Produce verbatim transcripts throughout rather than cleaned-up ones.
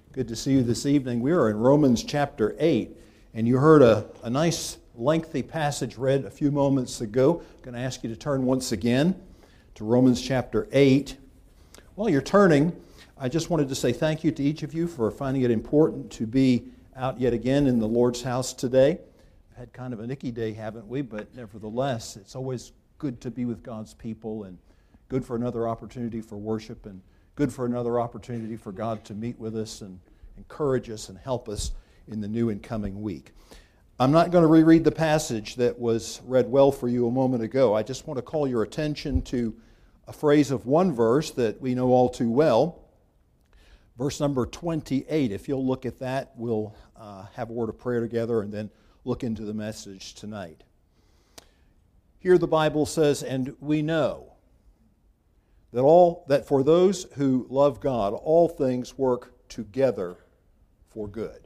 Good to see you this evening. We are in Romans chapter eight, and you heard a, a nice lengthy passage read a few moments ago. I'm going to ask you to turn once again to Romans chapter eight. While you're turning, I just wanted to say thank you to each of you for finding it important to be out yet again in the Lord's house today. We've had kind of an icky day, haven't we? But nevertheless, it's always good to be with God's people and good for another opportunity for worship and good for another opportunity for God to meet with us and encourage us and help us in the new and coming week. I'm not going to reread the passage that was read well for you a moment ago. I just want to call your attention to a phrase of one verse that we know all too well. Verse number twenty-eight. If you'll look at that, we'll uh, have a word of prayer together and then look into the message tonight. Here the Bible says, "And we know that all that for those who love God, all things work together for good."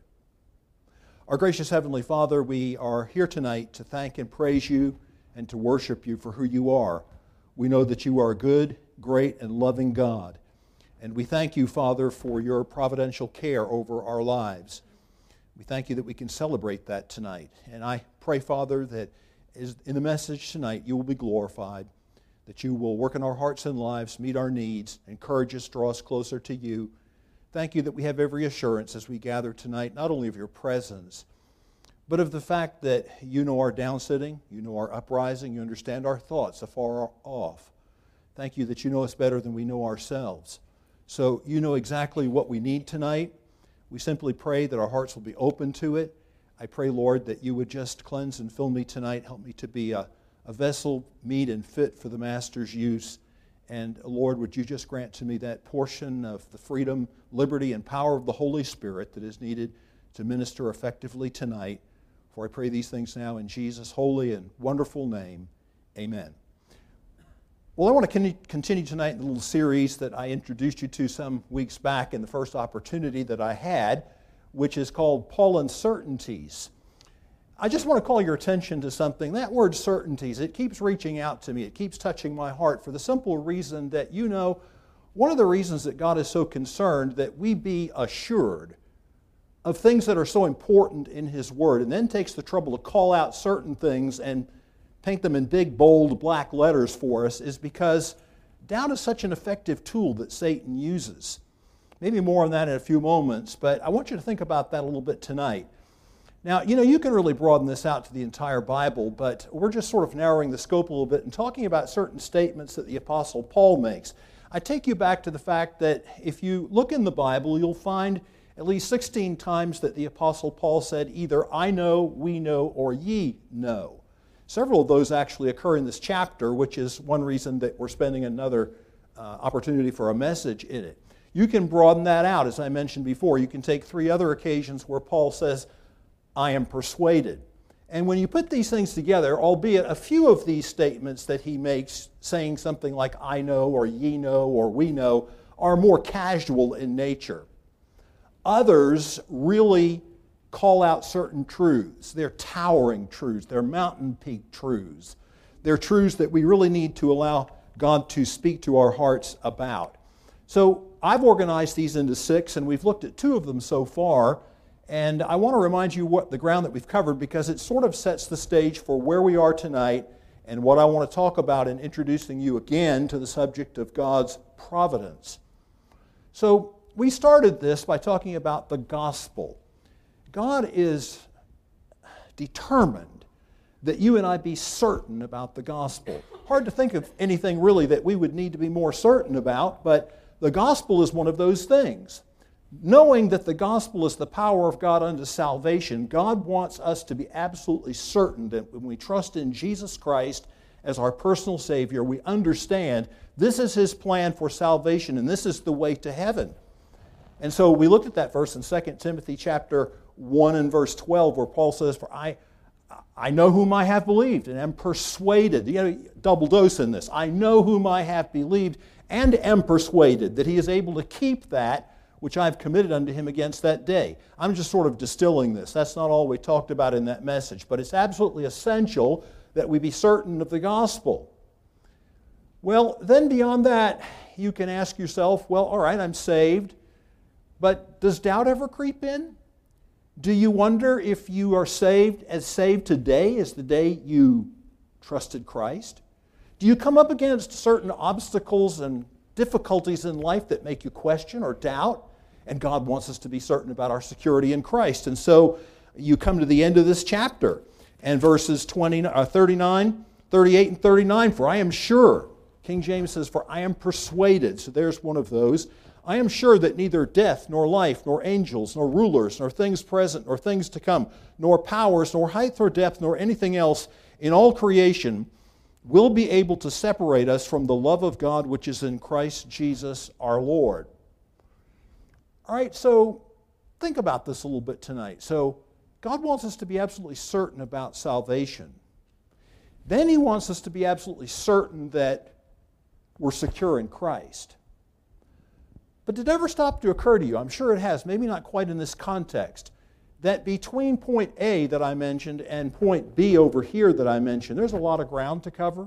Our gracious Heavenly Father, we are here tonight to thank and praise you and to worship you for who you are. We know that you are a good, great, and loving God. And we thank you, Father, for your providential care over our lives. We thank you that we can celebrate that tonight. And I pray, Father, that in the message tonight you will be glorified, that you will work in our hearts and lives, meet our needs, encourage us, draw us closer to you. Thank you that we have every assurance as we gather tonight, not only of your presence, but of the fact that you know our downsitting, you know our uprising, you understand our thoughts afar off. Thank you that you know us better than we know ourselves. So you know exactly what we need tonight. We simply pray that our hearts will be open to it. I pray, Lord, that you would just cleanse and fill me tonight. Help me to be a, a vessel meet and fit for the Master's use. And Lord, would you just grant to me that portion of the freedom, liberty, and power of the Holy Spirit that is needed to minister effectively tonight. For I pray these things now in Jesus' holy and wonderful name. Amen. Well, I want to continue tonight in the little series that I introduced you to some weeks back in the first opportunity that I had, which is called Paul Uncertainties. I just want to call your attention to something. That word certainties, it keeps reaching out to me. It keeps touching my heart for the simple reason that, you know, one of the reasons that God is so concerned that we be assured of things that are so important in His Word, and then takes the trouble to call out certain things and paint them in big, bold, black letters for us, is because doubt is such an effective tool that Satan uses. Maybe more on that in a few moments, but I want you to think about that a little bit tonight. Now, you know, you can really broaden this out to the entire Bible, but we're just sort of narrowing the scope a little bit and talking about certain statements that the Apostle Paul makes. I take you back to the fact that if you look in the Bible, you'll find at least sixteen times that the Apostle Paul said either I know, we know, or ye know. Several of those actually occur in this chapter, which is one reason that we're spending another uh, opportunity for a message in it. You can broaden that out, as I mentioned before. You can take three other occasions where Paul says, I am persuaded. And when you put these things together, albeit a few of these statements that he makes, saying something like I know, or ye know, or we know, are more casual in nature. Others really call out certain truths. They're towering truths. They're mountain peak truths. They're truths that we really need to allow God to speak to our hearts about. So I've organized these into six, and we've looked at two of them so far. And I want to remind you what the ground that we've covered, because it sort of sets the stage for where we are tonight and what I want to talk about in introducing you again to the subject of God's providence. So we started this by talking about the gospel. God is determined that you and I be certain about the gospel. Hard to think of anything really that we would need to be more certain about, but the gospel is one of those things. Knowing that the gospel is the power of God unto salvation, God wants us to be absolutely certain that when we trust in Jesus Christ as our personal Savior, we understand this is His plan for salvation and this is the way to heaven. And so we looked at that verse in Second Timothy chapter one and verse twelve, where Paul says, For I, I know whom I have believed and am persuaded. You know, double dose in this. I know whom I have believed and am persuaded that He is able to keep that which I have committed unto Him against that day. I'm just sort of distilling this. That's not all we talked about in that message, but it's absolutely essential that we be certain of the gospel. Well, then beyond that, you can ask yourself, well, all right, I'm saved, But does doubt ever creep in? Do you wonder if you are saved as saved today as the day you trusted Christ? Do you come up against certain obstacles and difficulties in life that make you question or doubt? And God wants us to be certain about our security in Christ. And so you come to the end of this chapter, and verses twenty, uh, thirty-nine, thirty-eight, and thirty-nine, for I am sure, King James says, for I am persuaded. So there's one of those. I am sure that neither death, nor life, nor angels, nor rulers, nor things present, nor things to come, nor powers, nor height, nor depth, nor anything else in all creation will be able to separate us from the love of God which is in Christ Jesus our Lord. All right, so think about this a little bit tonight. So God wants us to be absolutely certain about salvation. Then He wants us to be absolutely certain that we're secure in Christ. But did it ever stop to occur to you, I'm sure it has, maybe not quite in this context, that between point A that I mentioned and point B over here that I mentioned, there's a lot of ground to cover?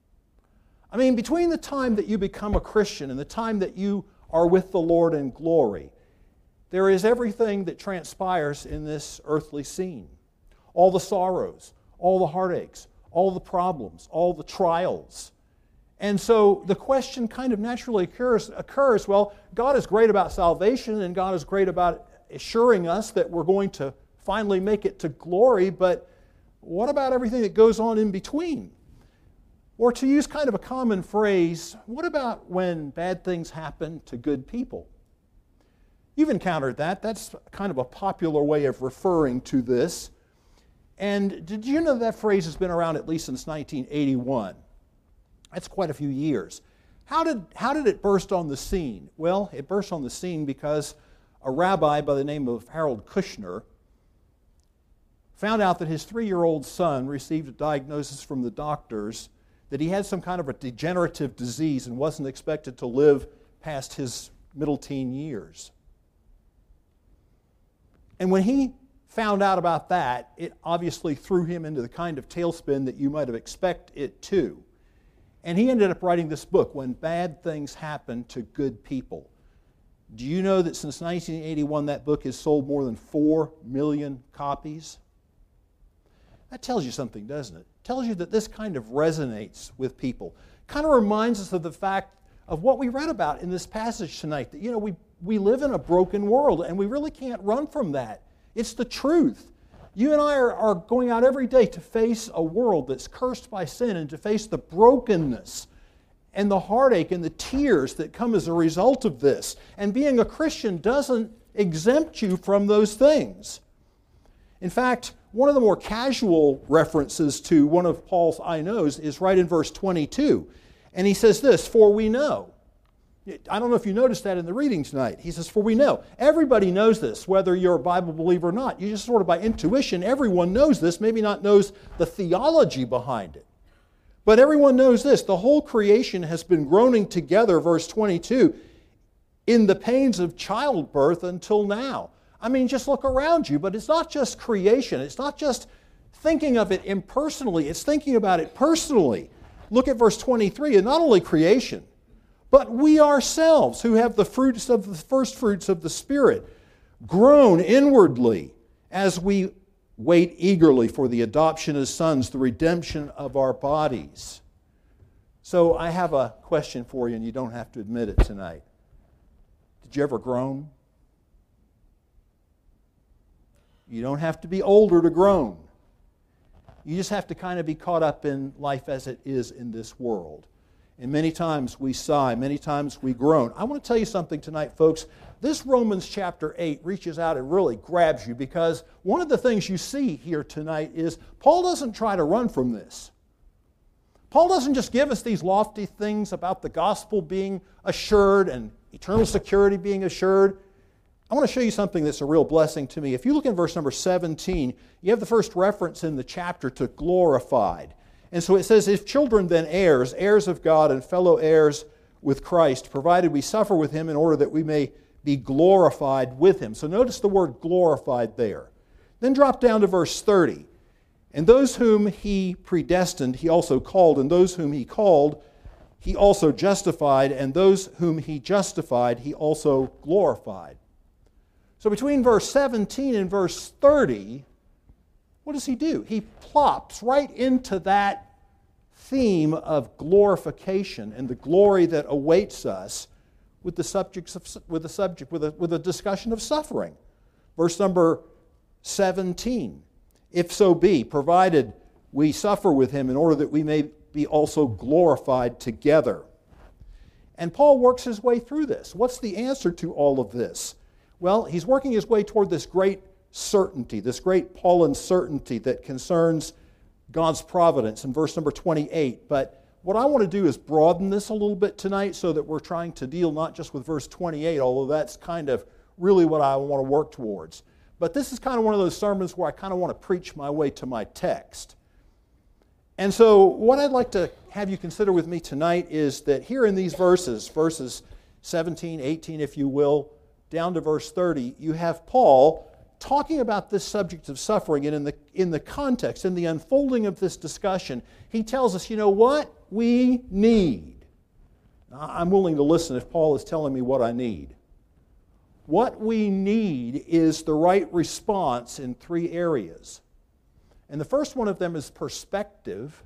I mean, between the time that you become a Christian and the time that you are with the Lord in glory, there is everything that transpires in this earthly scene. All the sorrows, all the heartaches, all the problems, all the trials. And so the question kind of naturally occurs, occurs, well, God is great about salvation and God is great about assuring us that we're going to finally make it to glory, but what about everything that goes on in between? Or to use kind of a common phrase, what about when bad things happen to good people? You've encountered that. That's kind of a popular way of referring to this. And did you know that phrase has been around at least since nineteen eighty-one? That's quite a few years. How did, how did it burst on the scene? Well, it burst on the scene because a rabbi by the name of Harold Kushner found out that his three-year-old son received a diagnosis from the doctors that he had some kind of a degenerative disease and wasn't expected to live past his middle teen years. And when he found out about that, it obviously threw him into the kind of tailspin that you might have expected it to. And he ended up writing this book, When Bad Things Happen to Good People. Do you know that since nineteen eighty-one that book has sold more than four million copies? That tells you something, doesn't it? It tells you that this kind of resonates with people. Kind of reminds us of the fact of what we read about in this passage tonight, that, you know, we, we live in a broken world and we really can't run from that. It's the truth. You and I are, are going out every day to face a world that's cursed by sin and to face the brokenness and the heartache and the tears that come as a result of this. And being a Christian doesn't exempt you from those things. In fact, one of the more casual references to one of Paul's I knows is right in verse twenty-two. And he says this, for we know. I don't know if you noticed that in the reading tonight. He says, for we know. Everybody knows this, whether you're a Bible believer or not. You just sort of by intuition, everyone knows this, maybe not knows the theology behind it. But everyone knows this. The whole creation has been groaning together, verse twenty-two, in the pains of childbirth until now. I mean, just look around you, but it's not just creation. It's not just thinking of it impersonally. It's thinking about it personally. Look at verse twenty-three, and not only creation, but we ourselves, who have the fruits of the first fruits of the Spirit, groan inwardly as we wait eagerly for the adoption as sons, the redemption of our bodies. So I have a question for you, and you don't have to admit it tonight. Did you ever groan? You don't have to be older to groan. You just have to kind of be caught up in life as it is in this world. And many times we sigh, many times we groan. I want to tell you something tonight, folks. This Romans chapter eight reaches out and really grabs you, because one of the things you see here tonight is Paul doesn't try to run from this. Paul doesn't just give us these lofty things about the gospel being assured and eternal security being assured. I want to show you something that's a real blessing to me. If you look in verse number seventeen, you have the first reference in the chapter to glorified. And so it says, if children then heirs, heirs of God and fellow heirs with Christ, provided we suffer with Him in order that we may be glorified with Him. So notice the word glorified there. Then drop down to verse thirty. And those whom He predestined, He also called. And those whom He called, He also justified. And those whom He justified, He also glorified. So between verse seventeen and verse thirty, what does he do? He plops right into that theme of glorification and the glory that awaits us with the subjects of, with the subject with a, with a discussion of suffering. Verse number seventeen. If so be, provided we suffer with him in order that we may be also glorified together. And Paul works his way through this. What's the answer to all of this? Well, he's working his way toward this great certainty, this great Pauline certainty that concerns God's providence in verse number twenty-eight. But what I want to do is broaden this a little bit tonight so that we're trying to deal not just with verse twenty-eight, although that's kind of really what I want to work towards. But this is kind of one of those sermons where I kind of want to preach my way to my text. And so what I'd like to have you consider with me tonight is that here in these verses, verses seventeen, eighteen, if you will, down to verse thirty, you have Paul talking about this subject of suffering, and in the, in the context, in the unfolding of this discussion, he tells us, you know what we need. Now, I'm willing to listen if Paul is telling me what I need. What we need is the right response in three areas. And the first one of them is perspective.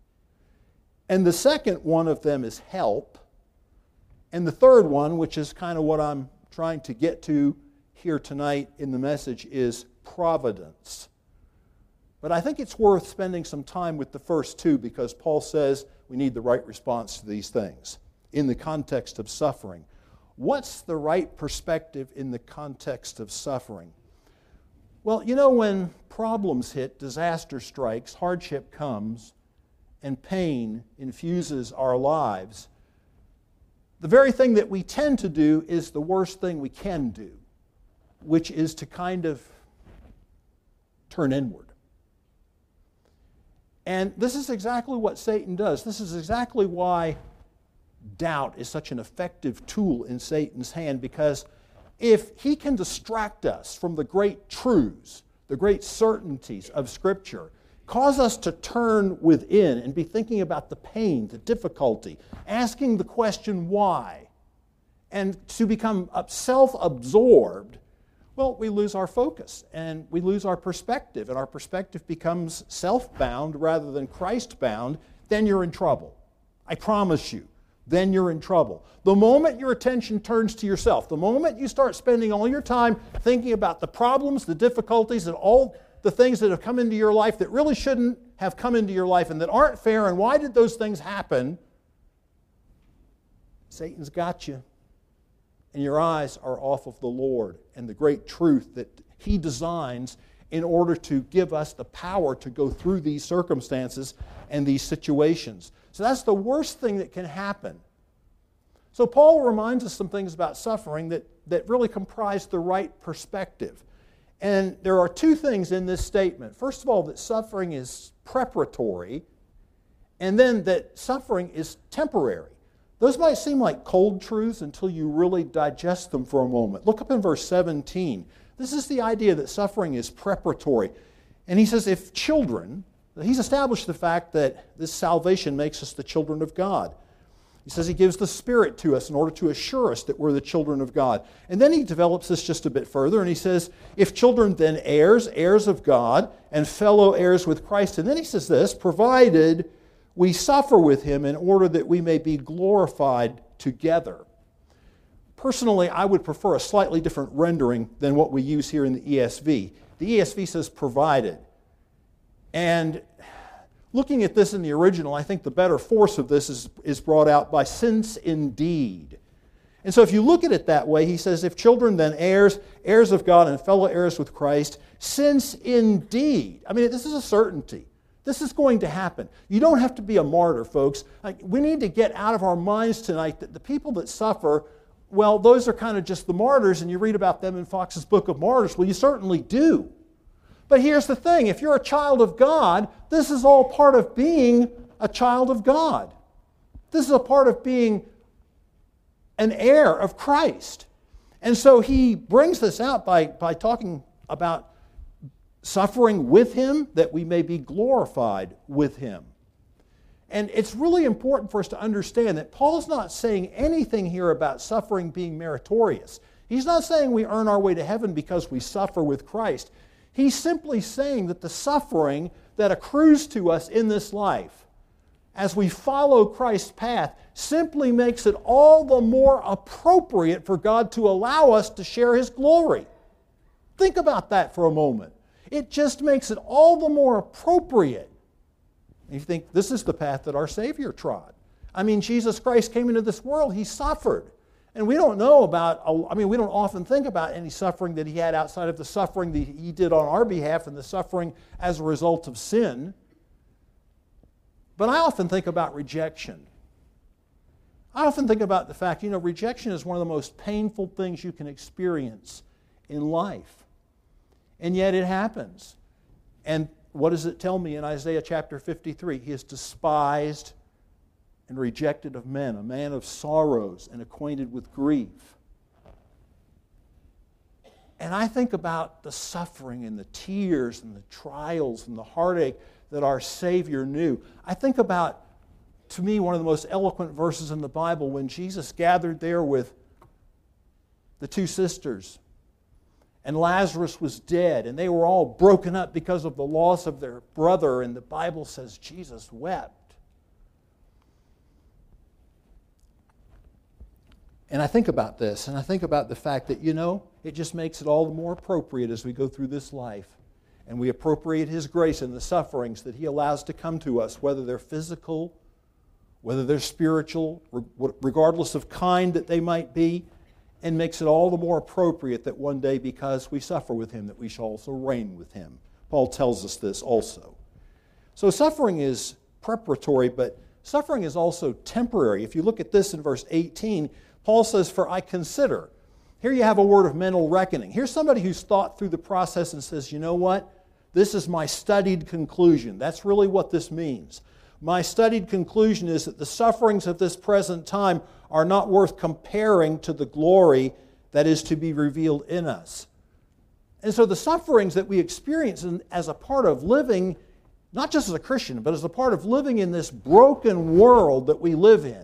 And the second one of them is help. And the third one, which is kind of what I'm trying to get to here tonight in the message, is providence. But I think it's worth spending some time with the first two because Paul says we need the right response to these things in the context of suffering. What's the right perspective in the context of suffering? Well, you know, when problems hit, disaster strikes, hardship comes, and pain infuses our lives, the very thing that we tend to do is the worst thing we can do, which is to kind of turn inward. And this is exactly what Satan does. This is exactly why doubt is such an effective tool in Satan's hand, because if he can distract us from the great truths, the great certainties of Scripture, cause us to turn within and be thinking about the pain, the difficulty, asking the question why, and to become self-absorbed, well, we lose our focus and we lose our perspective, and our perspective becomes self-bound rather than Christ-bound, then you're in trouble. I promise you. Then you're in trouble. The moment your attention turns to yourself, the moment you start spending all your time thinking about the problems, the difficulties, and all the things that have come into your life that really shouldn't have come into your life and that aren't fair, and why did those things happen, Satan's got you. And your eyes are off of the Lord and the great truth that He designs in order to give us the power to go through these circumstances and these situations. So that's the worst thing that can happen. So Paul reminds us some things about suffering that, that really comprise the right perspective. And there are two things in this statement. First of all, that suffering is preparatory, and then that suffering is temporary. Those might seem like cold truths until you really digest them for a moment. Look up in verse seventeen. This is the idea that suffering is preparatory. And he says, if children, he's established the fact that this salvation makes us the children of God. He says he gives the Spirit to us in order to assure us that we're the children of God. And then he develops this just a bit further, and he says, if children, then heirs, heirs of God, and fellow heirs with Christ. And then he says this, provided we suffer with him in order that we may be glorified together. Personally, I would prefer a slightly different rendering than what we use here in the E S V. The E S V says provided. And looking at this in the original, I think the better force of this is, is brought out by since indeed. And so if you look at it that way, he says, if children, then heirs, heirs of God and fellow heirs with Christ, since indeed. I mean, this is a certainty. This is going to happen. You don't have to be a martyr, folks. Like, we need to get out of our minds tonight that the people that suffer, well, those are kind of just the martyrs, and you read about them in Fox's Book of Martyrs. Well, you certainly do. But here's the thing. If you're a child of God, this is all part of being a child of God. This is a part of being an heir of Christ. And so he brings this out by, by talking about suffering with him, that we may be glorified with him. And it's really important for us to understand that Paul's not saying anything here about suffering being meritorious. He's not saying we earn our way to heaven because we suffer with Christ. He's simply saying that the suffering that accrues to us in this life, as we follow Christ's path, simply makes it all the more appropriate for God to allow us to share His glory. Think about that for a moment. It just makes it all the more appropriate. And you think, this is the path that our Savior trod. I mean, Jesus Christ came into this world, He suffered. And we don't know about, I mean, we don't often think about any suffering that He had outside of the suffering that He did on our behalf and the suffering as a result of sin. But I often think about rejection. I often think about the fact, you know, rejection is one of the most painful things you can experience in life. And yet it happens. And what does it tell me in Isaiah chapter fifty-three? He is despised and rejected of men, a man of sorrows and acquainted with grief. And I think about the suffering and the tears and the trials and the heartache that our Savior knew. I think about, to me, one of the most eloquent verses in the Bible when Jesus gathered there with the two sisters, and Lazarus was dead, and they were all broken up because of the loss of their brother, and the Bible says Jesus wept. And I think about this, and I think about the fact that, you know, it just makes it all the more appropriate as we go through this life. And we appropriate His grace in the sufferings that He allows to come to us, whether they're physical, whether they're spiritual, regardless of kind that they might be, and makes it all the more appropriate that one day, because we suffer with Him, that we shall also reign with Him. Paul tells us this also. So suffering is preparatory, but suffering is also temporary. If you look at this in verse eighteen, Paul says, "For I consider." Here you have a word of mental reckoning. Here's somebody who's thought through the process and says, you know what? This is my studied conclusion. That's really what this means. My studied conclusion is that the sufferings of this present time are not worth comparing to the glory that is to be revealed in us. And so the sufferings that we experience as a part of living, not just as a Christian, but as a part of living in this broken world that we live in,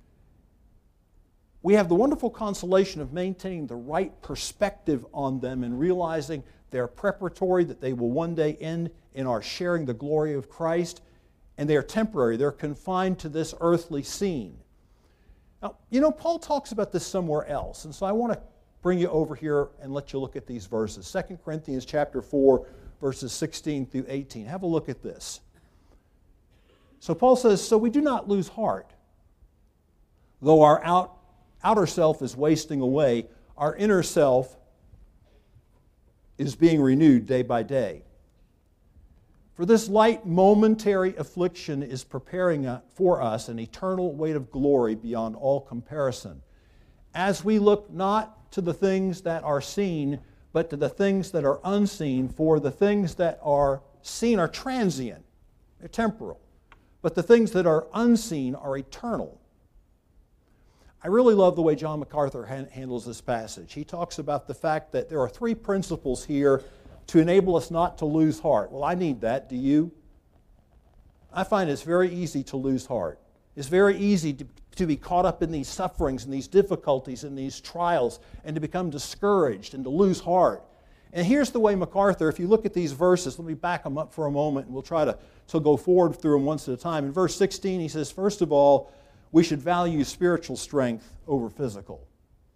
we have the wonderful consolation of maintaining the right perspective on them and realizing they're preparatory, that they will one day end in our sharing the glory of Christ, and they are temporary. They're confined to this earthly scene. Now, you know, Paul talks about this somewhere else, and so I want to bring you over here and let you look at these verses. Second Corinthians chapter four, verses sixteen through eighteen. Have a look at this. So Paul says, "So we do not lose heart, though our out outer self is wasting away, our inner self is being renewed day by day. For this light momentary affliction is preparing for us an eternal weight of glory beyond all comparison, as we look not to the things that are seen, but to the things that are unseen. For the things that are seen are transient, they're temporal, but the things that are unseen are eternal." I really love the way John MacArthur ha- handles this passage. He talks about the fact that there are three principles here to enable us not to lose heart. Well, I need that. Do you? I find it's very easy to lose heart. It's very easy to, to be caught up in these sufferings and these difficulties and these trials and to become discouraged and to lose heart. And here's the way MacArthur, if you look at these verses, let me back them up for a moment and we'll try to, to go forward through them once at a time. In verse sixteen, he says, first of all, we should value spiritual strength over physical.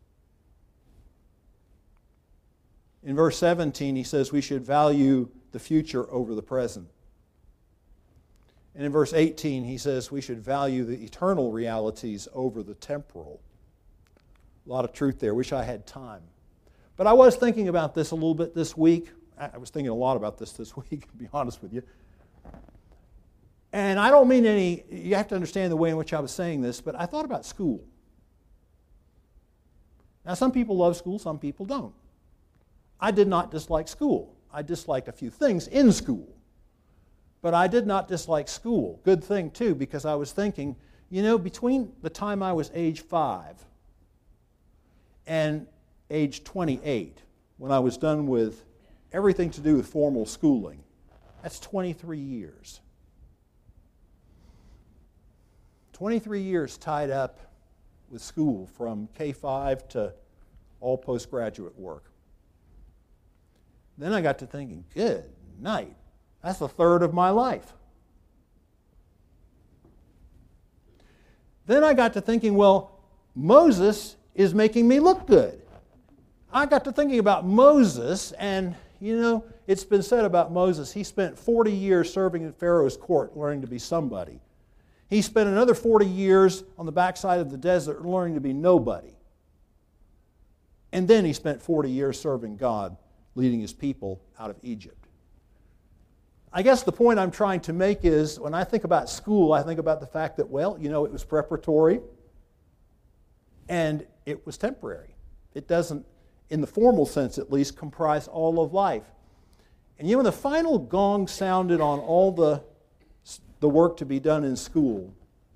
In verse seventeen, he says we should value the future over the present. And in verse eighteen, he says we should value the eternal realities over the temporal. A lot of truth there. Wish I had time. But I was thinking about this a little bit this week. I was thinking a lot about this this week, to be honest with you. And I don't mean any, you have to understand the way in which I was saying this, but I thought about school. Now, some people love school, some people don't. I did not dislike school. I disliked a few things in school. But I did not dislike school. Good thing, too, because I was thinking, you know, between the time I was age five and age twenty-eight, when I was done with everything to do with formal schooling, that's twenty-three years. twenty-three years tied up with school from K five to all postgraduate work. Then I got to thinking, good night, that's a third of my life. Then I got to thinking, well, Moses is making me look good. I got to thinking about Moses, and, you know, it's been said about Moses, he spent forty years serving in Pharaoh's court, learning to be somebody. He spent another forty years on the backside of the desert learning to be nobody. And then he spent forty years serving God, leading his people out of Egypt. I guess the point I'm trying to make is, when I think about school, I think about the fact that, well, you know, it was preparatory and it was temporary. It doesn't, in the formal sense at least, comprise all of life. And you know, when the final gong sounded on all the, the work to be done in school,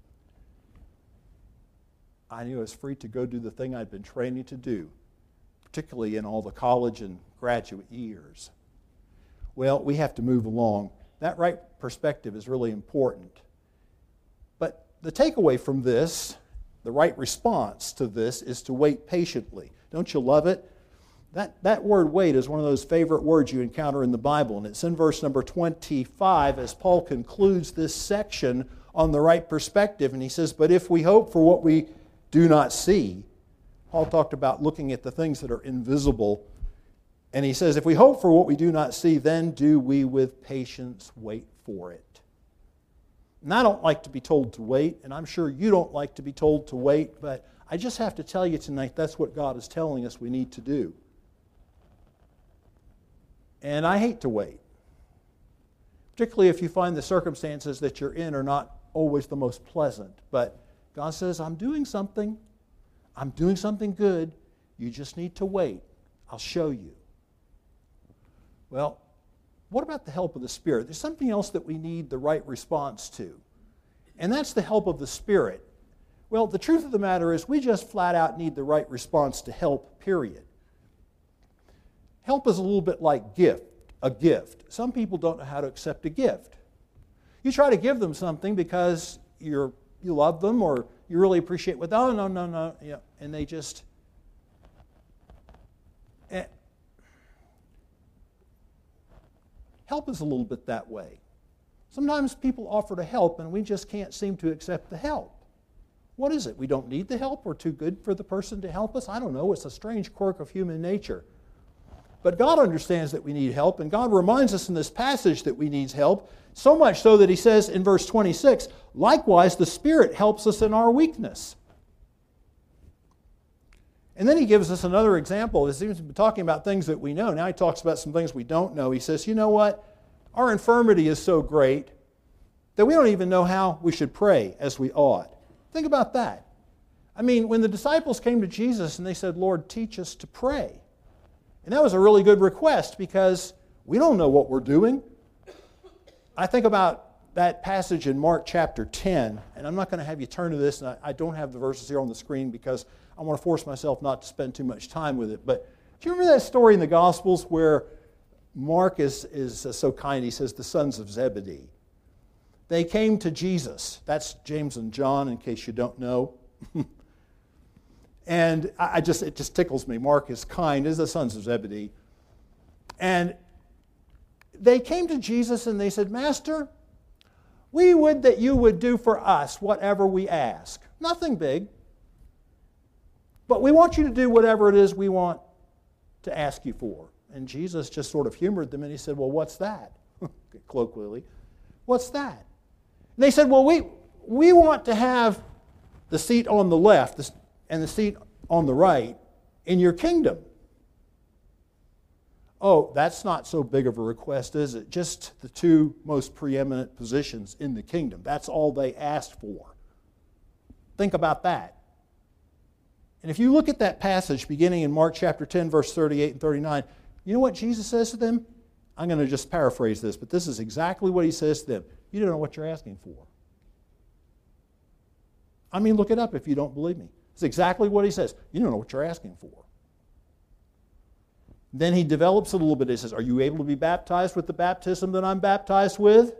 I knew I was free to go do the thing I'd been training to do, particularly in all the college and graduate years. Well, we have to move along. That right perspective is really important. But the takeaway from this, the right response to this, is to wait patiently. Don't you love it? That, that word wait is one of those favorite words you encounter in the Bible, and it's in verse number twenty-five as Paul concludes this section on the right perspective, and he says, but if we hope for what we do not see, Paul talked about looking at the things that are invisible. And he says, if we hope for what we do not see, then do we with patience wait for it. And I don't like to be told to wait, and I'm sure you don't like to be told to wait, but I just have to tell you tonight that's what God is telling us we need to do. And I hate to wait, particularly if you find the circumstances that you're in are not always the most pleasant. But God says, I'm doing something. I'm doing something good. You just need to wait. I'll show you. Well, what about the help of the Spirit? There's something else that we need the right response to, and that's the help of the Spirit. Well, the truth of the matter is we just flat out need the right response to help, period. Help is a little bit like gift, a gift. Some people don't know how to accept a gift. You try to give them something because you're, you love them or you really appreciate what, oh, no, no, no, yeah, and they just... Eh, help is a little bit that way. Sometimes people offer to help and we just can't seem to accept the help. What is it? We don't need the help? We're too good for the person to help us? I don't know. It's a strange quirk of human nature. But God understands that we need help, and God reminds us in this passage that we need help, so much so that he says in verse twenty-six, likewise the Spirit helps us in our weakness. And then he gives us another example. He seems to be talking about things that we know. Now he talks about some things we don't know. He says, you know what? Our infirmity is so great that we don't even know how we should pray as we ought. Think about that. I mean, when the disciples came to Jesus and they said, Lord, teach us to pray. And that was a really good request because we don't know what we're doing. I think about that passage in Mark chapter ten, and I'm not going to have you turn to this, and I, I don't have the verses here on the screen because I want to force myself not to spend too much time with it. But do you remember that story in the Gospels where Mark is, is uh, so kind, he says, the sons of Zebedee. They came to Jesus. That's James and John, in case you don't know. And I just it just tickles me. Mark is kind, is the sons of Zebedee. And they came to Jesus and they said, Master, we would that you would do for us whatever we ask. Nothing big. But we want you to do whatever it is we want to ask you for. And Jesus just sort of humored them and he said, well, what's that? Colloquially, what's that? And they said, well, we, we want to have the seat on the left and the seat on the right in your kingdom. Oh, that's not so big of a request, is it? Just the two most preeminent positions in the kingdom. That's all they asked for. Think about that. And if you look at that passage beginning in Mark chapter ten, verse thirty-eight and thirty-nine, you know what Jesus says to them? I'm going to just paraphrase this, but this is exactly what he says to them. You don't know what you're asking for. I mean, look it up if you don't believe me. It's exactly what he says. You don't know what you're asking for. Then he develops it a little bit. He says, are you able to be baptized with the baptism that I'm baptized with?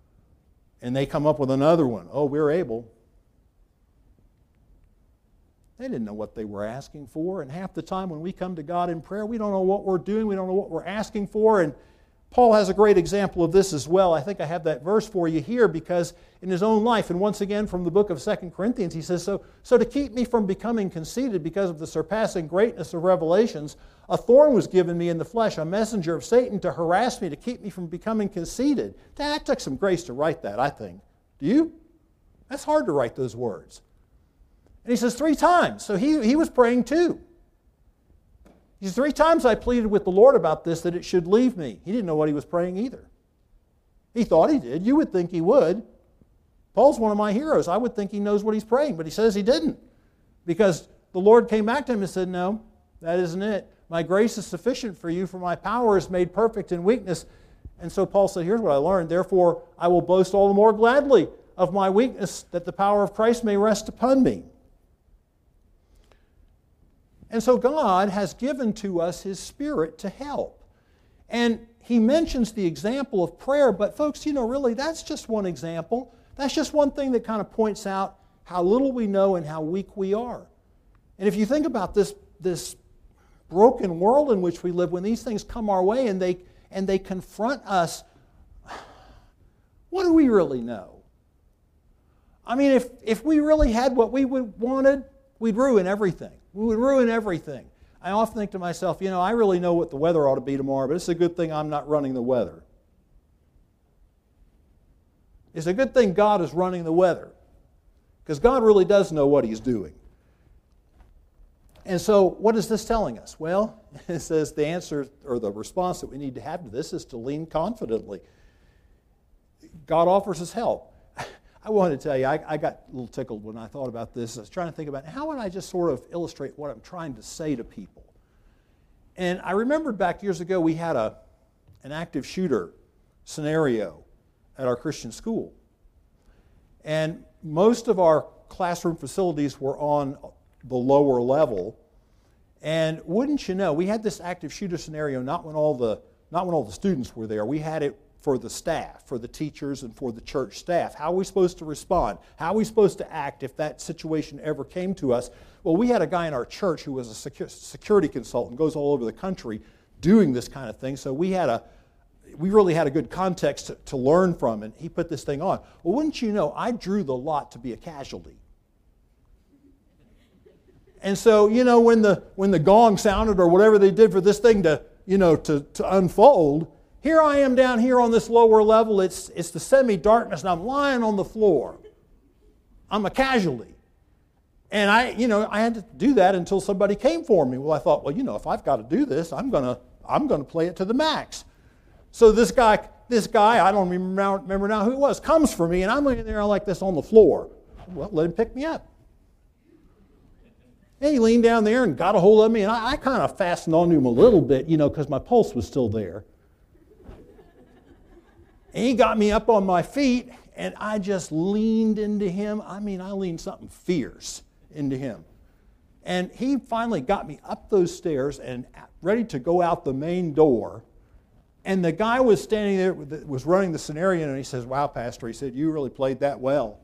And they come up with another one. Oh, we're able. They didn't know what they were asking for. And half the time when we come to God in prayer, we don't know what we're doing. We don't know what we're asking for. And Paul has a great example of this as well. I think I have that verse for you here because in his own life, and once again from the book of Second Corinthians, he says, so, so to keep me from becoming conceited because of the surpassing greatness of revelations, a thorn was given me in the flesh, a messenger of Satan to harass me, to keep me from becoming conceited. That took some grace to write that, I think. Do you? That's hard to write those words. And he says three times. So he, he was praying too. He says, three times I pleaded with the Lord about this, that it should leave me. He didn't know what he was praying either. He thought he did. You would think he would. Paul's one of my heroes. I would think he knows what he's praying, but he says he didn't. Because the Lord came back to him and said, no, that isn't it. My grace is sufficient for you, for my power is made perfect in weakness. And so Paul said, here's what I learned. Therefore, I will boast all the more gladly of my weakness, that the power of Christ may rest upon me. And so God has given to us His Spirit to help. And He mentions the example of prayer, but folks, you know, really, that's just one example. That's just one thing that kind of points out how little we know and how weak we are. And if you think about this, this broken world in which we live, when these things come our way and they, and they confront us, what do we really know? I mean, if, if we really had what we would wanted, we'd ruin everything. We would ruin everything. I often think to myself, you know, I really know what the weather ought to be tomorrow, but it's a good thing I'm not running the weather. It's a good thing God is running the weather, because God really does know what He's doing. And so what is this telling us? Well, it says the answer or the response that we need to have to this is to lean confidently. God offers us help. I wanted to tell you, I, I got a little tickled when I thought about this. I was trying to think about how would I just sort of illustrate what I'm trying to say to people. And I remembered back years ago we had a, an active shooter scenario at our Christian school. And most of our classroom facilities were on the lower level. And wouldn't you know, we had this active shooter scenario not when all the, not when all the students were there. We had it for the staff, for the teachers, and for the church staff. How are we supposed to respond? How are we supposed to act if that situation ever came to us? Well, we had a guy in our church who was a secu- security consultant, goes all over the country doing this kind of thing. So we had a, we really had a good context to, to learn from, and he put this thing on. Well, wouldn't you know, I drew the lot to be a casualty. And so, you know, when the when the gong sounded or whatever they did for this thing to, you know, to, to unfold, here I am down here on this lower level. It's, it's the semi-darkness, and I'm lying on the floor. I'm a casualty. And I, you know, I had to do that until somebody came for me. Well, I thought, well, you know, if I've got to do this, I'm gonna, I'm gonna play it to the max. So this guy, this guy, I don't remember now, remember now who it was, comes for me, and I'm laying there like this on the floor. Well, let him pick me up. And he leaned down there and got a hold of me, and I, I kind of fastened on to him a little bit, you know, because my pulse was still there. And he got me up on my feet, and I just leaned into him. I mean, I leaned something fierce into him. And he finally got me up those stairs and ready to go out the main door. And the guy was standing there, was running the scenario, and he says, wow, Pastor, he said, you really played that well.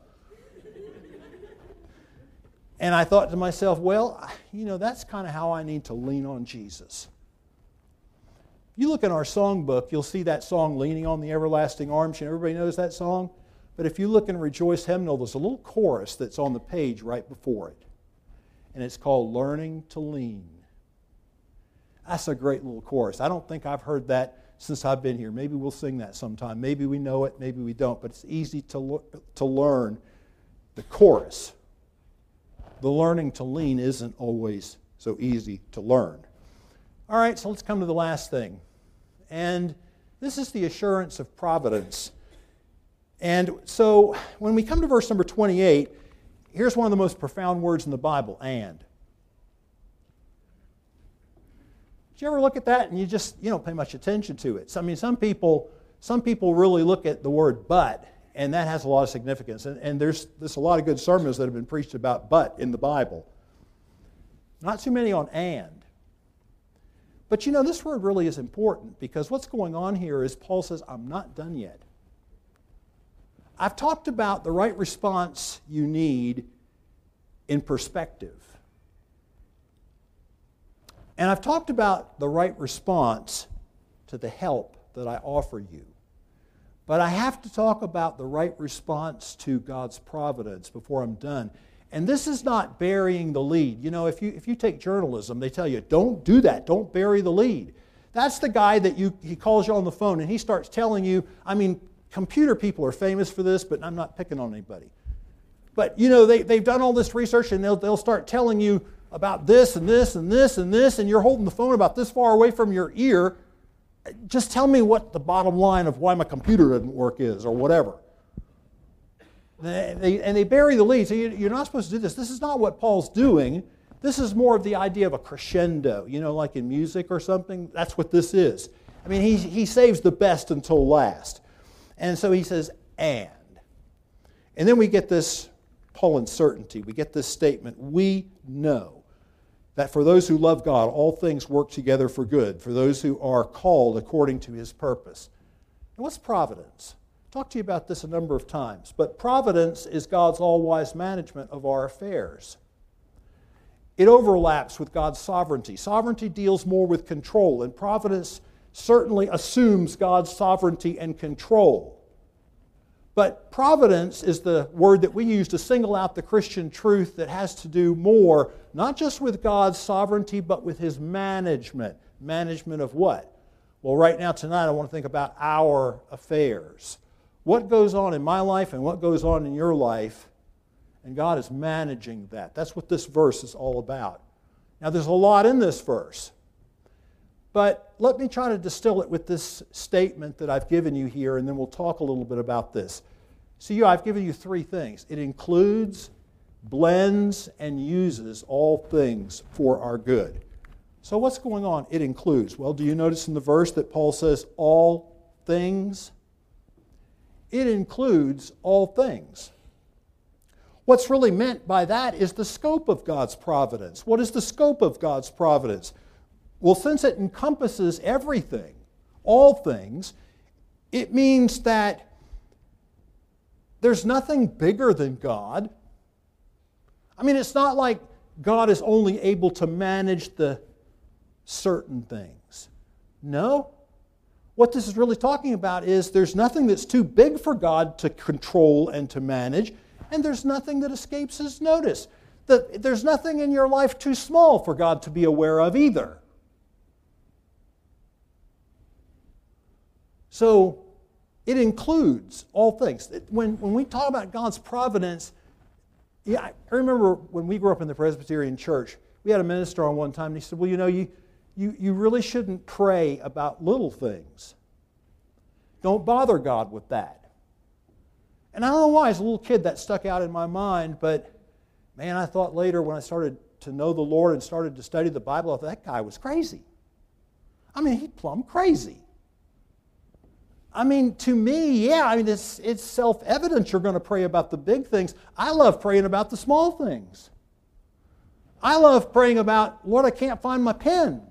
And I thought to myself, well, you know, that's kind of how I need to lean on Jesus. You look in our songbook, you'll see that song, Leaning on the Everlasting Arms. You know, everybody knows that song? But if you look in Rejoice Hymnal, there's a little chorus that's on the page right before it. And it's called Learning to Lean. That's a great little chorus. I don't think I've heard that since I've been here. Maybe we'll sing that sometime. Maybe we know it, maybe we don't. But it's easy to, to learn the chorus. The learning to lean isn't always so easy to learn. All right, so let's come to the last thing. And this is the assurance of providence. And so when we come to verse number twenty-eight, here's one of the most profound words in the Bible, and. Did you ever look at that and you just, you don't pay much attention to it? So, I mean, some people, some people really look at the word but, and that has a lot of significance. And, and there's, there's a lot of good sermons that have been preached about but in the Bible. Not too many on and. But you know, this word really is important because what's going on here is Paul says, I'm not done yet. I've talked about the right response you need in perspective. And I've talked about the right response to the help that I offer you. But I have to talk about the right response to God's providence before I'm done. And this is not burying the lead. You know, if you if you take journalism, they tell you, don't do that. Don't bury the lead. That's the guy that you he calls you on the phone and he starts telling you, I mean, computer people are famous for this, but I'm not picking on anybody. But, you know, they, they've done all this research and they'll, they'll start telling you about this and this and this and this, and you're holding the phone about this far away from your ear. Just tell me what the bottom line of why my computer doesn't work is, or whatever. They, they, and they bury the lead. So you, you're not supposed to do this. This is not what Paul's doing. This is more of the idea of a crescendo, you know, like in music or something. That's what this is. I mean, he, he saves the best until last. And so he says, and. And then we get this Paul uncertainty. We get this statement, we know that for those who love God, all things work together for good, for those who are called according to his purpose. And what's providence? I've talked to you about this a number of times, but providence is God's all-wise management of our affairs. It overlaps with God's sovereignty. Sovereignty deals more with control, and providence certainly assumes God's sovereignty and control. But providence is the word that we use to single out the Christian truth that has to do more, not just with God's sovereignty, but with his management. Management of what? Well, right now, tonight, I want to think about our affairs. What goes on in my life and what goes on in your life, and God is managing that. That's what this verse is all about. Now, there's a lot in this verse, but let me try to distill it with this statement that I've given you here, and then we'll talk a little bit about this. See, you, I've given you three things. It includes, blends, and uses all things for our good. So what's going on? It includes. Well, do you notice in the verse that Paul says all things? It includes all things. What's really meant by that is the scope of God's providence. What is the scope of God's providence? Well, since it encompasses everything, all things, it means that there's nothing bigger than God. I mean, it's not like God is only able to manage the certain things. No. What this is really talking about is there's nothing that's too big for God to control and to manage, and there's nothing that escapes his notice. There's nothing in your life too small for God to be aware of either. So it includes all things. When, when we talk about God's providence, yeah, I remember when we grew up in the Presbyterian church, we had a minister on one time, and he said, well, you know, you, you, you really shouldn't pray about little things. Don't bother God with that. And I don't know why, as a little kid, that stuck out in my mind, but man, I thought later when I started to know the Lord and started to study the Bible, I thought that guy was crazy. I mean, he's plumb crazy. I mean, to me, yeah, I mean, it's, it's self-evident you're going to pray about the big things. I love praying about the small things. I love praying about, Lord, I can't find my pen.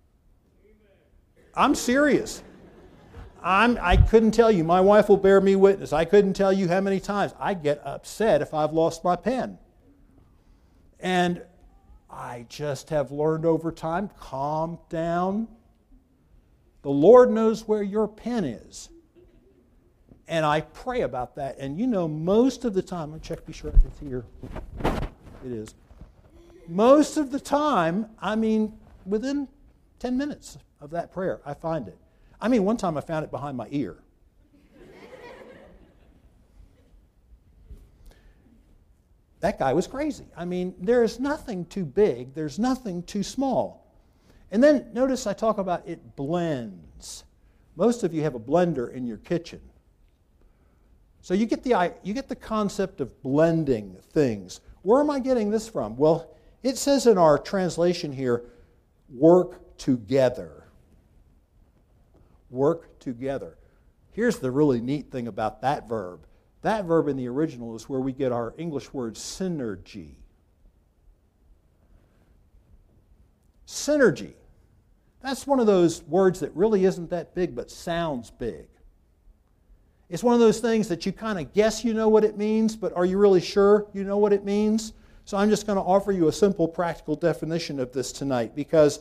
I'm serious. I'm, I couldn't tell you. My wife will bear me witness. I couldn't tell you how many times I get upset if I've lost my pen. And I just have learned over time, calm down. The Lord knows where your pen is. And I pray about that. And you know, most of the time, I'll check, be sure it's here. It is. Most of the time, I mean, within ten minutes of that prayer, I find it. I mean, one time I found it behind my ear. That guy was crazy. I mean, there is nothing too big. There's nothing too small. And then notice I talk about it blends. Most of you have a blender in your kitchen. So you get the, you get the concept of blending things. Where am I getting this from? Well, it says in our translation here, work together. Work together. Here's the really neat thing about that verb. That verb in the original is where we get our English word synergy. Synergy. That's one of those words that really isn't that big but sounds big. It's one of those things that you kind of guess you know what it means, but are you really sure you know what it means? So I'm just going to offer you a simple practical definition of this tonight, because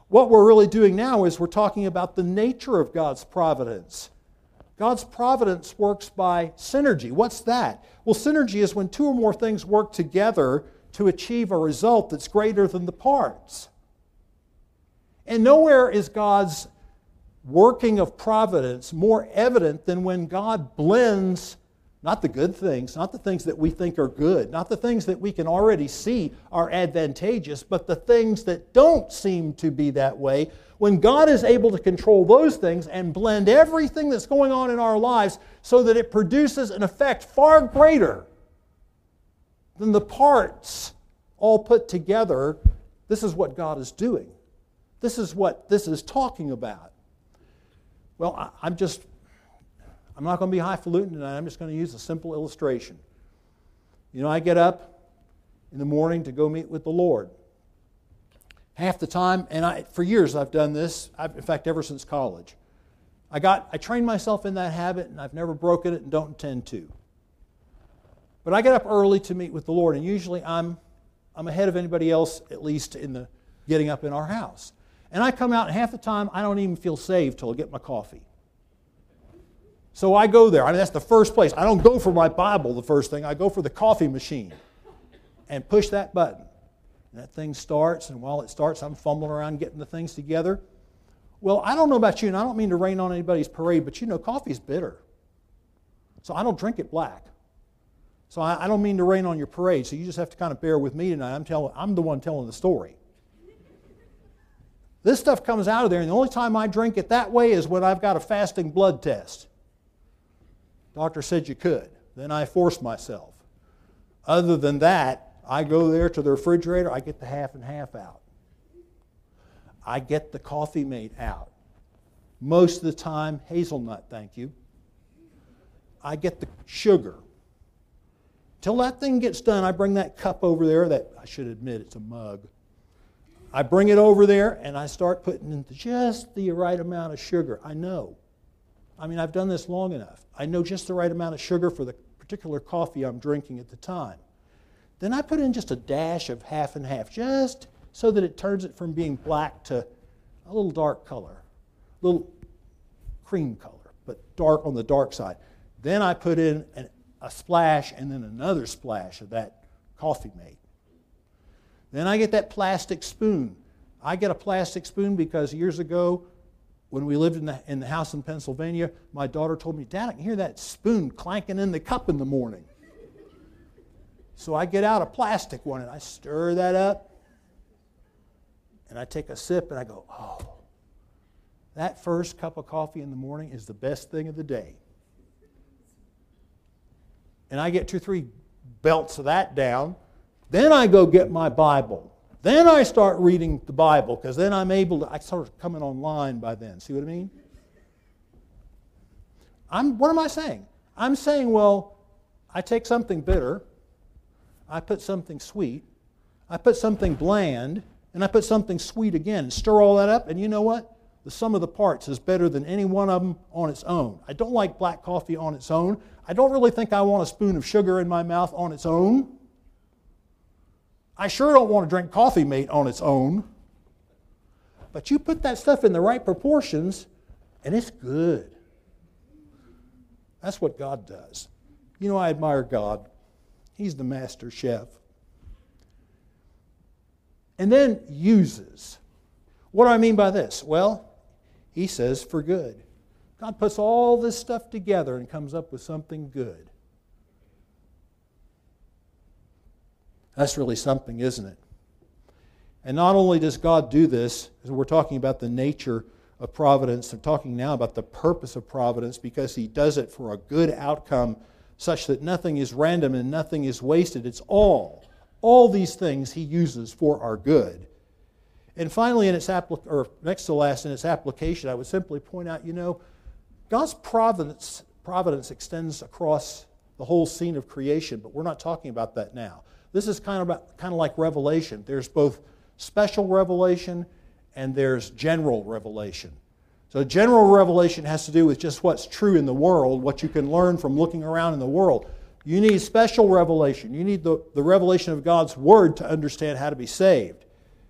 what we're really doing now is we're talking about the nature of God's providence. God's providence works by synergy. What's that? Well, synergy is when two or more things work together to achieve a result that's greater than the parts. And nowhere is God's working of providence more evident than when God blends not the good things, not the things that we think are good, not the things that we can already see are advantageous, but the things that don't seem to be that way. When God is able to control those things and blend everything that's going on in our lives so that it produces an effect far greater than the parts all put together, this is what God is doing. This is what this is talking about. Well, I, I'm just, I'm not going to be highfalutin tonight. I'm just going to use a simple illustration. You know, I get up in the morning to go meet with the Lord. Half the time, and I, for years I've done this, I've, in fact, ever since college. I got, I trained myself in that habit, and I've never broken it and don't intend to. But I get up early to meet with the Lord, and usually I'm, I'm ahead of anybody else, at least in the getting up in our house. And I come out, and half the time I don't even feel saved till I get my coffee. So I go there. I mean, that's the first place. I don't go for my Bible the first thing. I go for the coffee machine and push that button. And that thing starts, and while it starts, I'm fumbling around getting the things together. Well, I don't know about you, and I don't mean to rain on anybody's parade, but you know, coffee's bitter. So I don't drink it black. So I, I don't mean to rain on your parade, so you just have to kind of bear with me tonight. I'm, telling, I'm the one telling the story. This stuff comes out of there, and the only time I drink it that way is when I've got a fasting blood test. Doctor said you could. Then I force myself. Other than that, I go there to the refrigerator, I get the half and half out. I get the coffee mate out. Most of the time, hazelnut, thank you. I get the sugar. Till that thing gets done, I bring that cup over there, that I should admit it's a mug. I bring it over there and I start putting in just the right amount of sugar. I know. I mean, I've done this long enough. I know just the right amount of sugar for the particular coffee I'm drinking at the time. Then I put in just a dash of half and half, just so that it turns it from being black to a little dark color, a little cream color, but dark on the dark side. Then I put in an, a splash and then another splash of that coffee mate. Then I get that plastic spoon. I get a plastic spoon because years ago, when we lived in the, in the house in Pennsylvania, my daughter told me, "Dad, I can hear that spoon clanking in the cup in the morning." So I get out a plastic one and I stir that up and I take a sip and I go, "Oh, that first cup of coffee in the morning is the best thing of the day." And I get two or three belts of that down. Then I go get my Bible. Then I start reading the Bible because then I'm able to, I start coming online by then. See what I mean? I'm, what am I saying? I'm saying, well, I take something bitter, I put something sweet, I put something bland, and I put something sweet again, and stir all that up, and you know what? The sum of the parts is better than any one of them on its own. I don't like black coffee on its own. I don't really think I want a spoon of sugar in my mouth on its own. I sure don't want to drink Coffee Mate on its own. But you put that stuff in the right proportions, and it's good. That's what God does. You know, I admire God. He's the master chef. And then uses. What do I mean by this? Well, he says for good. God puts all this stuff together and comes up with something good. That's really something, isn't it? And not only does God do this, as we're talking about the nature of providence, we're talking now about the purpose of providence because he does it for a good outcome such that nothing is random and nothing is wasted. It's all, all these things he uses for our good. And finally, in its appli- or next to last, in its application, I would simply point out, you know, God's providence, providence extends across the whole scene of creation, but we're not talking about that now. This is kind of about, kind of like Revelation. There's both special revelation and there's general revelation. So general revelation has to do with just what's true in the world, what you can learn from looking around in the world. You need special revelation. You need the, the revelation of God's Word to understand how to be saved.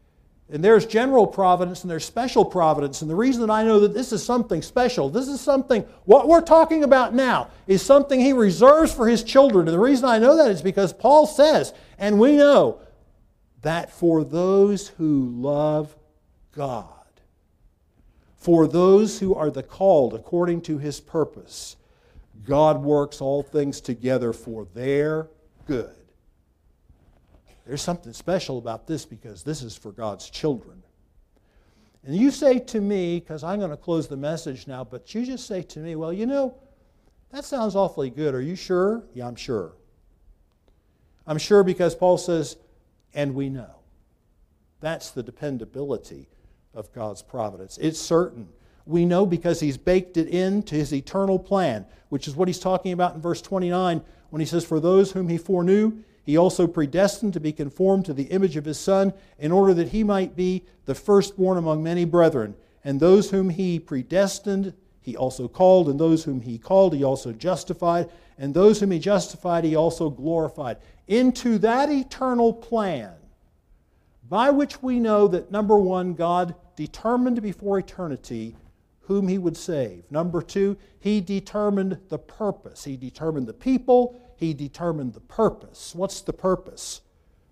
And there's general providence and there's special providence. And the reason that I know that this is something special, this is something, what we're talking about now is something He reserves for His children. And the reason I know that is because Paul says, and we know, that for those who love God, for those who are the called according to His purpose, God works all things together for their good. There's something special about this because this is for God's children. And you say to me, because I'm going to close the message now, but you just say to me, well, you know, that sounds awfully good. Are you sure? Yeah, I'm sure. I'm sure because Paul says, and we know. That's the dependability of God's providence. It's certain. We know because He's baked it into His eternal plan, which is what He's talking about in verse twenty-nine when He says, for those whom He foreknew, He also predestined to be conformed to the image of His Son, in order that He might be the firstborn among many brethren. And those whom He predestined, He also called, and those whom He called, He also justified, and those whom He justified, He also glorified. Into that eternal plan, by which we know that, number one, God determined before eternity whom He would save. Number two, He determined the purpose. He determined the people. He determined the purpose. What's the purpose?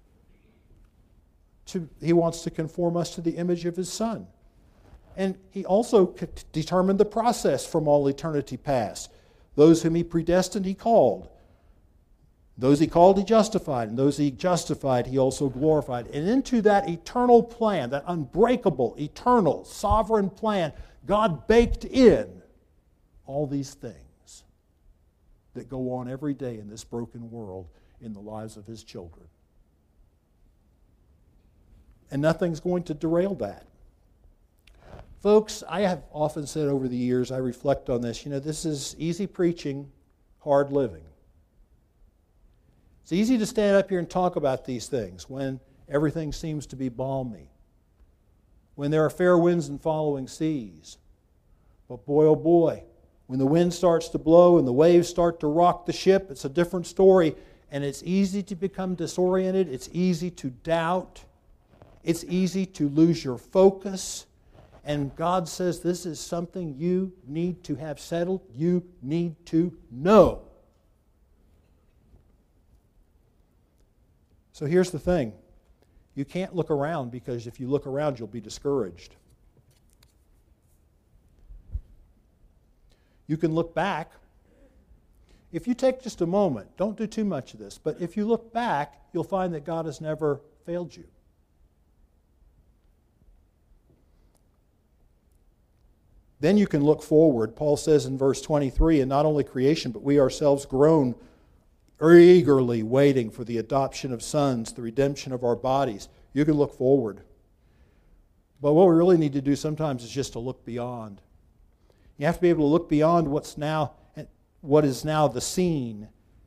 To, he wants to conform us to the image of His Son. And He also determined the process from all eternity past. Those whom He predestined, He called. Those He called, He justified. And those He justified, He also glorified. And into that eternal plan, that unbreakable, eternal, sovereign plan, God baked in all these things that go on every day in this broken world in the lives of His children. And nothing's going to derail that. Folks, I have often said over the years, I reflect on this, you know, this is easy preaching, hard living. It's easy to stand up here and talk about these things when everything seems to be balmy, when there are fair winds and following seas. But boy, oh boy, when the wind starts to blow and the waves start to rock the ship, it's a different story. And it's easy to become disoriented. It's easy to doubt. It's easy to lose your focus. And God says this is something you need to have settled. You need to know. So here's the thing. You can't look around because if you look around, you'll be discouraged. You can look back. If you take just a moment, don't do too much of this, but if you look back, you'll find that God has never failed you. Then you can look forward. Paul says in verse twenty-three, and not only creation, but we ourselves groan eagerly waiting for the adoption of sons, the redemption of our bodies. You can look forward. But what we really need to do sometimes is just to look beyond. You have to be able to look beyond what's now, what is now the seen,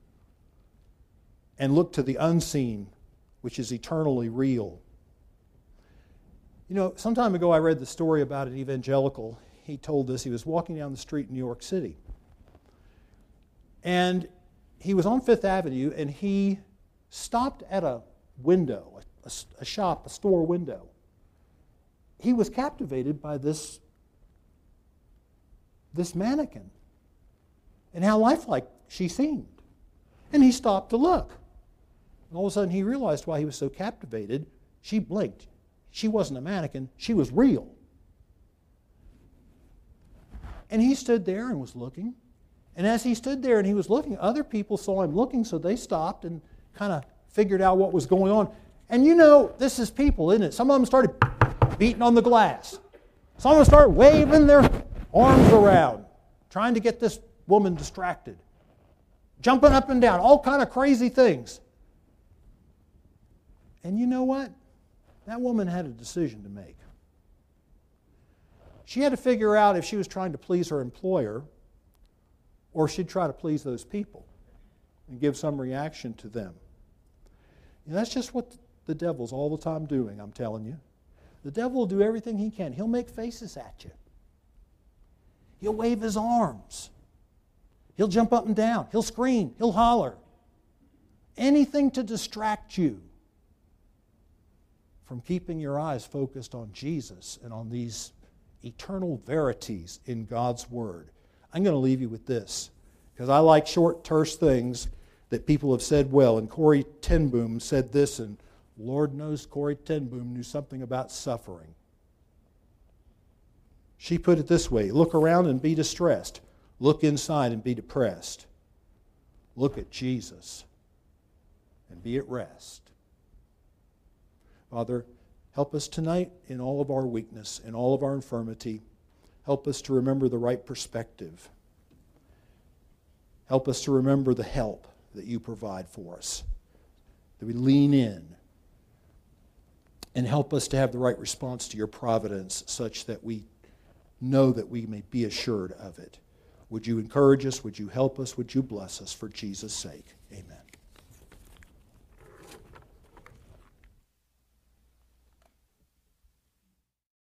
and look to the unseen, which is eternally real. You know, some time ago I read the story about an evangelical. He told this. He was walking down the street in New York City. And he was on Fifth Avenue, and he stopped at a window, a, a shop, a store window. He was captivated by this, this mannequin and how lifelike she seemed. And he stopped to look. And all of a sudden he realized why he was so captivated. She blinked. She wasn't a mannequin. She was real. And he stood there and was looking. And as he stood there and he was looking, other people saw him looking, so they stopped and kind of figured out what was going on. And you know, this is people, isn't it? Some of them started beating on the glass. Some of them started waving their arms around, trying to get this woman distracted. Jumping up and down, all kind of crazy things. And you know what? That woman had a decision to make. She had to figure out if she was trying to please her employer or she'd try to please those people and give some reaction to them. And that's just what the devil's all the time doing, I'm telling you. The devil will do everything he can. He'll make faces at you. He'll wave his arms. He'll jump up and down. He'll scream. He'll holler. Anything to distract you from keeping your eyes focused on Jesus and on these eternal verities in God's Word. I'm going to leave you with this, because I like short, terse things that people have said well. And Corrie ten Boom said this, and Lord knows Corrie ten Boom knew something about suffering. She put it this way: look around and be distressed. Look inside and be depressed. Look at Jesus and be at rest. Father, help us tonight in all of our weakness, in all of our infirmity. Help us to remember the right perspective. Help us to remember the help that you provide for us, that we lean in. And help us to have the right response to your providence such that we know that we may be assured of it. Would you encourage us? Would you help us? Would you bless us for Jesus' sake? Amen.